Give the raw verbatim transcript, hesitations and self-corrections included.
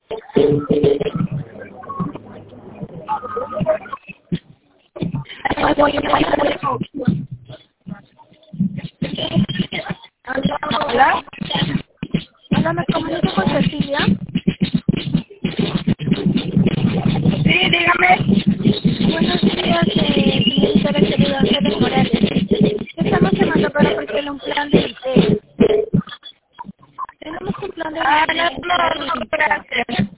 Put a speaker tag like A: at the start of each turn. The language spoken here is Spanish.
A: Hola. Hola, me comunico con Cecilia.
B: Sí, dígame.
A: Buenos días, eh, señorita de Querida Ángeles Morales. Estamos llamando para ofrecerle un plan de video. Tenemos un plan de
B: Ah,
A: video
B: no, no, no, gracias.